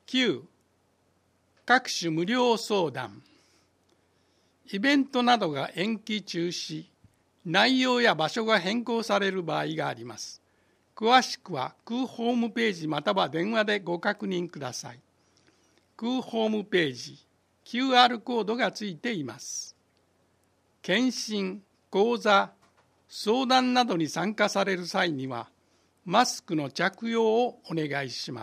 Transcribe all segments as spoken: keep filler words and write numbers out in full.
きゅう、各種無料相談。イベントなどが延期中止、内容や場所が変更される場合があります。詳しくは空ホームページまたは電話でご確認ください。空ホームページ、キューアール コードがついています。検診、講座、相談などに参加される際には、マスクの着用をお願いします。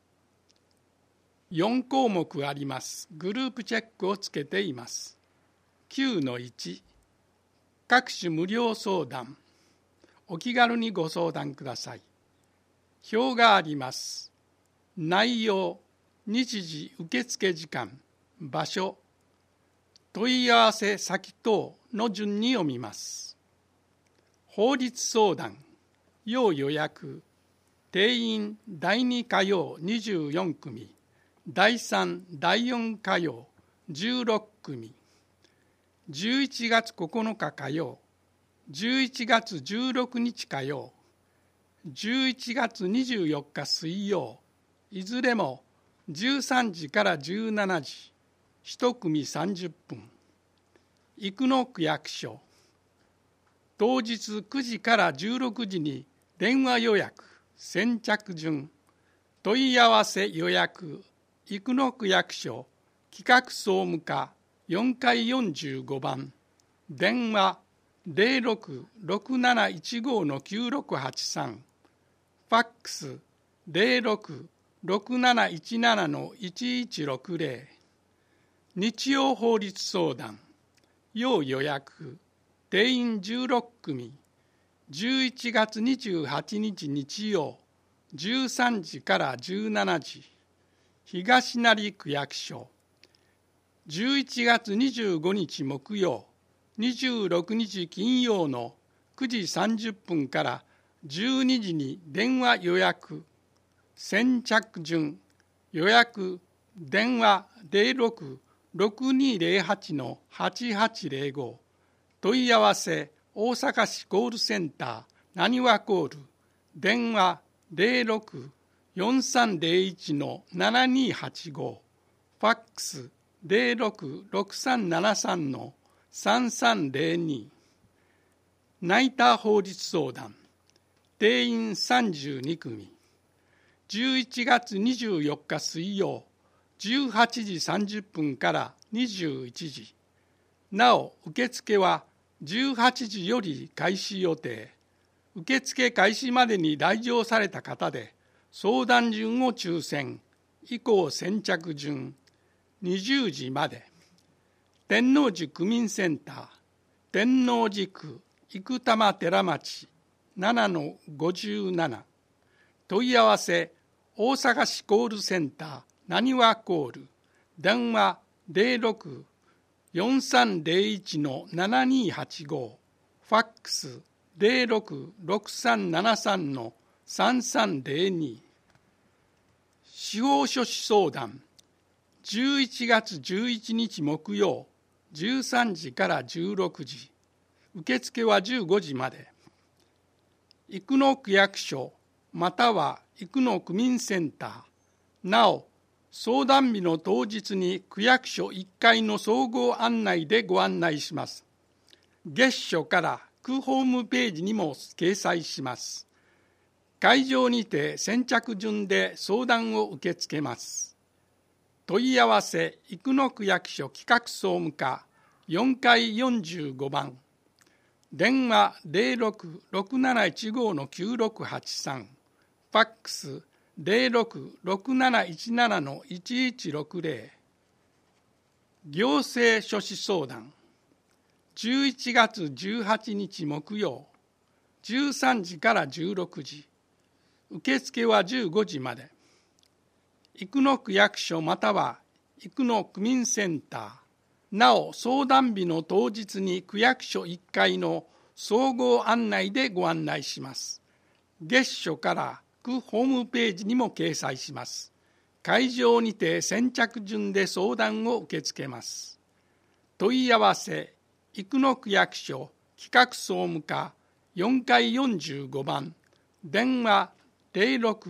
よん項目あります。グループチェックをつけています。きゅうのいち、各種無料相談。お気軽にご相談ください。表があります。内容、日時、受付時間、場所、問い合わせ先等の順に読みます。法律相談、要予約、定員だいに火曜にじゅうよん組、だいさん、だいよん火曜じゅうろく組、じゅういちがつここのか火曜、じゅういちがつじゅうろくにち火曜、じゅういちがつにじゅうよっか水曜、いずれもじゅうさんじからじゅうしちじ、一組さんじゅっぷん。生野区役所、当日くじからじゅうろくじに電話予約、先着順、問い合わせ予約、生野区役所、企画総務課よんかいよんじゅうごばん、電話ゼロろく ろくなないちご きゅうろくはちさん、ファックスゼロろく ろくなないちなな いちいちろくゼロ、日曜法律相談、要予約、定員じゅうろく組、じゅういちがつにじゅうはちにち日曜、じゅうさんじからじゅうしちじ、東成区役所、じゅういちがつにじゅうごにち木曜、にじゅうろくにち金曜のくじさんじゅっぷんからじゅうにじに電話予約、先着順、予約、電話ゼロろく ろくにゼロはち はちはちゼロご、問い合わせ大阪市コールセンターなにわコール、電話ゼロろく よんさんゼロいち ななにはちご、ファックスゼロろく ろくさんななさん さんさんゼロに、ナイター法律相談、定員さんじゅうに組、じゅういちがつにじゅうよっか水曜、じゅうはちじさんじゅっぷんからにじゅういちじ、なお受付はじゅうはちじより開始予定。受付開始までに来場された方で相談順を抽選、以降先着順、にじゅうじまで。天王寺区民センター、天王寺区生玉寺町 ななのごじゅうなな、問い合わせ大阪市コールセンターなにわコール、電話ゼロろく よんさんゼロいち ななにはちご、ファックスゼロろく ろくさんななさん さんさんゼロに、司法書士相談、じゅういちがつじゅういちにち木曜、じゅうさんじからじゅうろくじ、受付はじゅうごじまで。生野区役所または生野区民センター、なお相談日の当日に区役所いっかいの総合案内でご案内します。月初から区ホームページにも掲載します。会場にて先着順で相談を受け付けます。問い合わせ生野区役所企画総務課よんかいよんじゅうごばん、電話ゼロろく ろくなないちご きゅうろくはちさん、ファックスゼロろく ろくなないちなな いちいちろくゼロ、行政書士相談、じゅういちがつじゅうはちにち木曜、じゅうさんじからじゅうろくじ、受付はじゅうごじまで。生野区役所または生野区民センター、なお相談日の当日に区役所いっかいの総合案内でご案内します。月初から区ホームページにも掲載します。会場にて先着順で相談を受け付けます。問い合わせ生野区役所企画総務課よんかいよんじゅうごばん、電話ゼロろく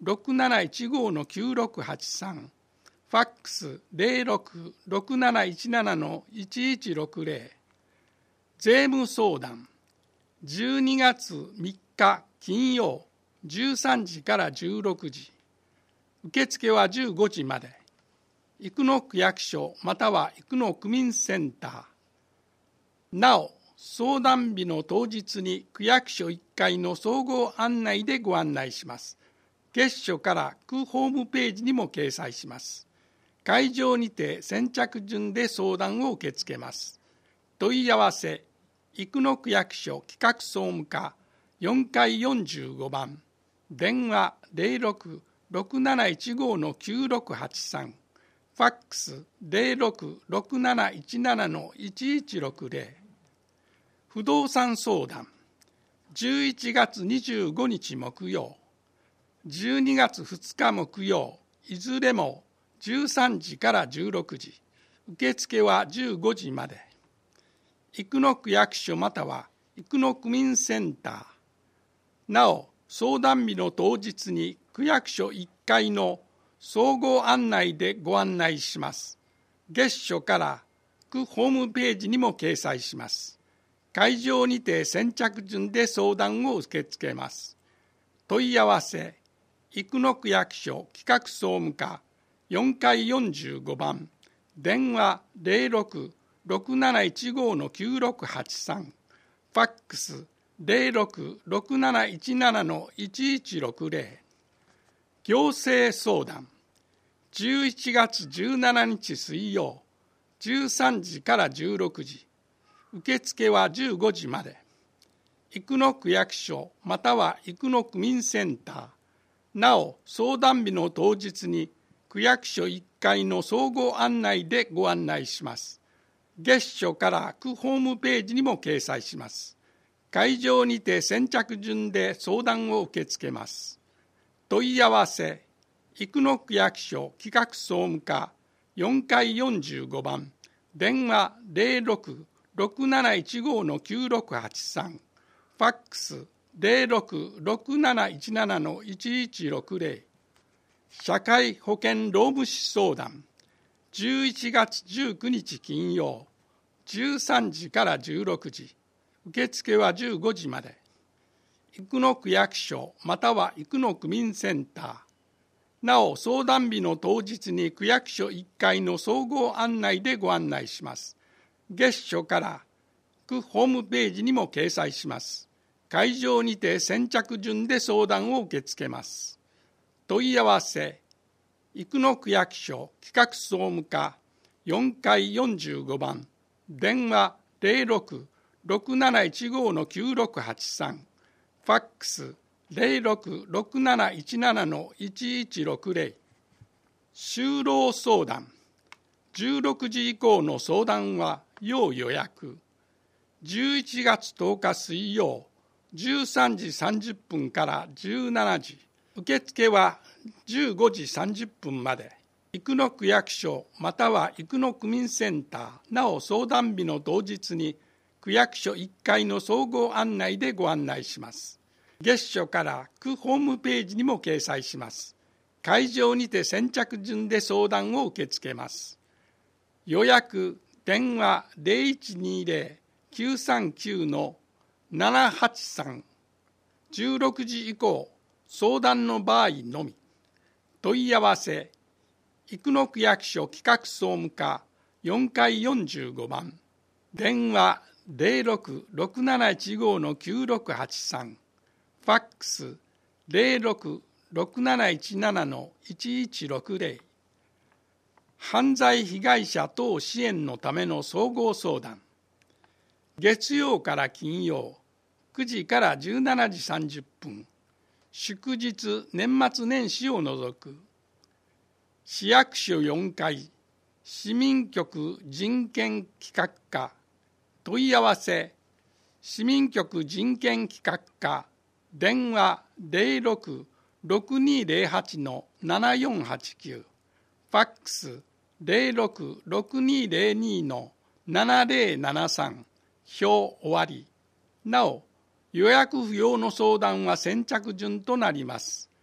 ろくなないちごのきゅうろくはちさん、ファックス ゼロろく ろくなないちなな いちいちろくゼロ、税務相談じゅうにがつみっか金曜じゅうさんじからじゅうろくじ、受付はじゅうごじまで。生野区役所または生野区民センター。なお、相談日の当日に区役所いっかいの総合案内でご案内します。月初から区ホームページにも掲載します。会場にて先着順で相談を受け付けます。問い合わせ、生野区役所企画総務課よんかいよんじゅうごばん、電話ゼロろく ろくなないちごのきゅうろくはちさん、ファックス ゼロろく ろくなないちななのいちいちろくゼロ、不動産相談じゅういちがつにじゅうごにち木曜、じゅうにがつふつか木曜、いずれもじゅうさんじからじゅうろくじ、受付はじゅうごじまで。生野区役所または生野区民センター。なお、相談日の当日に区役所いっかいの総合案内でご案内します。月初から区ホームページにも掲載します。会場にて先着順で相談を受け付けます。問い合わせ、生野区役所企画総務課よんかいよんじゅうごばん、電話ゼロろく ろくなないちごのきゅうろくはちさん、ファックスゼロろく ろくなないちななのいちいちろくゼロ、行政相談じゅういちがつじゅうしちにち水曜じゅうさんじからじゅうろくじ、受付はじゅうごじまで。生野区役所または生野区民センター。なお、相談日の当日に区役所いっかいの総合案内でご案内します。月初から区ホームページにも掲載します。会場にて先着順で相談を受け付けます。問い合わせ、生野区役所企画総務課よんかいよんじゅうごばん、電話ゼロろく ろくなないちごのきゅうろくはちさん、ファックスゼロろく ろくなないちななのいちいちろくゼロ、社会保険労務士相談じゅういちがつじゅうくにち金曜じゅうさんじからじゅうろくじ、受付はじゅうごじまで。生野区役所または生野区民センター。なお、相談日の当日に区役所いっかいの総合案内でご案内します。月初から区ホームページにも掲載します。会場にて先着順で相談を受け付けます。問い合わせ、生野区役所企画総務課よんかいよんじゅうごばん、電話ゼロろく ろくなないちごのきゅうろくはちさん、ファックスゼロろく ろくなないちななのいちいちろくゼロ、就労相談じゅうろくじ以降の相談は要予約。じゅういちがつとおか水曜じゅうさんじさんじゅっぷんからじゅうしちじ、受付はじゅうごじさんじゅっぷんまで。生野区役所または生野区民センター。なお、相談日の当日に区役所いっかいの総合案内でご案内します。月初から区ホームページにも掲載します。会場にて先着順で相談を受け付けます。予約電話ゼロいちにゼロ きゅうさんきゅうのななはちさん、じゅうろくじ以降相談の場合のみ。問い合わせ、生野区役所企画総務課よんかいよんじゅうごばん、電話ゼロろく ろくなないちごのきゅうろくはちさん、ファックスゼロろく ろくなないちななのいちいちろくゼロ、犯罪被害者等支援のための総合相談。月曜から金曜くじからじゅうしちじさんじゅっぷん、祝日年末年始を除く。市役所よんかい市民局人権企画課。問い合わせ、市民局人権企画課、電話ゼロろく ろくにゼロはちのななよんはちきゅう、ファックスゼロろく ろくにゼロにのななゼロななさん、表終わり。なお、予約不要の相談は先着順となります。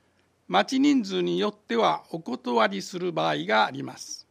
待ち人数によってはお断りする場合があります。